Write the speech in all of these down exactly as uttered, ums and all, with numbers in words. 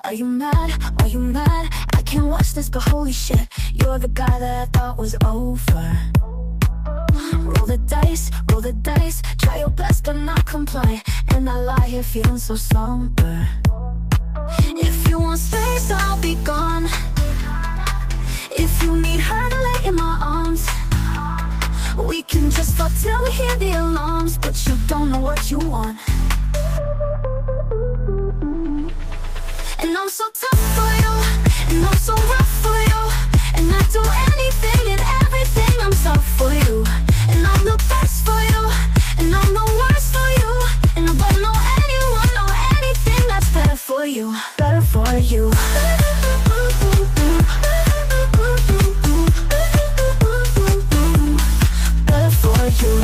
Are you mad? Are you mad? I can't watch this, but holy shit, you're the guy that I thought was over. Roll the dice, roll the dice, try your best but not comply, and I lie here feeling so somber. If you want space, I'll be gone. If you need her to lay in my arms, we can just fuck till we hear the alarms. But you don't know what you want, and I'm so tough for you, and I'm so rough for you, and I do anything and everything. I'm tough for you, and I'm the best for you, and I'm the worst for you, and I don't know anyone or anything that's better for you, better for you. Better for you.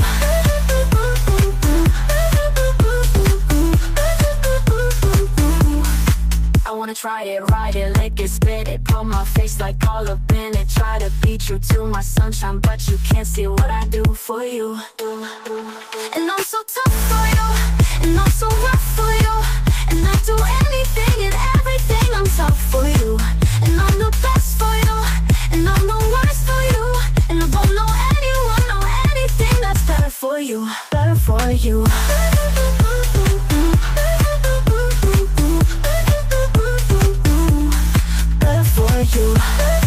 I wanna try it, ride it, lick it, spit it, put my face like all up in it. Try to be true to my sunshine, but you can't see what I do for you. And I'm so tough for you, and I'm so rough for you, and I do anything and everything. I'm tough for you, and I'm the best for you, and I'm the worst for you, and I don't know anyone or anything that's better for you, better for you. Better for you.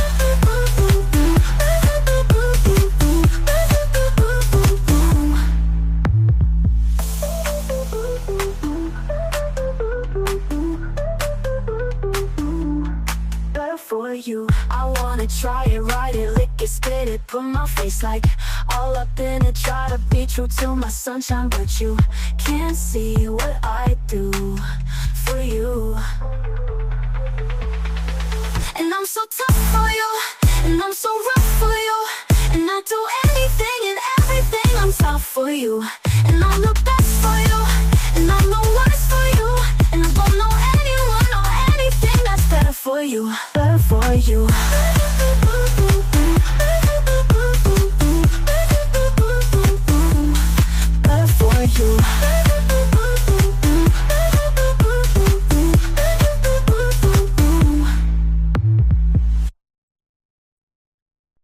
Better for you. I wanna try it, ride it, lick it, spit it, put my face like all up in it. Try to be true to my sunshine, but you can't see what I do for you. And I'm so tough for you, and I'm so rough for you, and I do anything and everything. I'm tough for you, and I'm the best for you, and I'm the worst for you, and I don't know anyone or anything that's better for you, better for you.